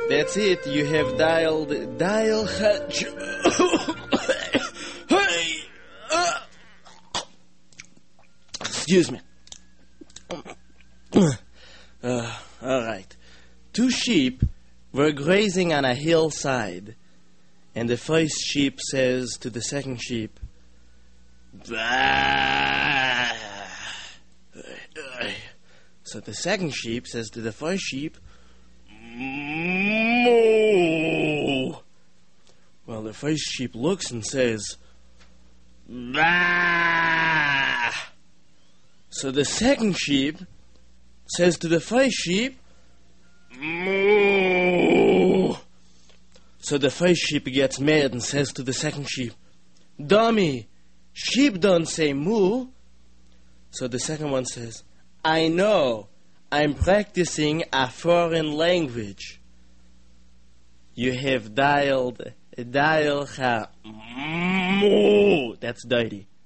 That's it. You have dial hatch. Hey! Excuse me. All right. Two sheep were grazing on a hillside, and the first sheep says to the second sheep, "Bah." So the second sheep says to the first sheep, "Moo." Well, the first sheep looks and says, "Bah." So the second sheep says to the first sheep, "Moo." So the first sheep gets mad and says to the second sheep, "Dummy, sheep don't say moo." So the second one says, "I know, I'm practicing a foreign language." You have dial ha moo. That's dirty.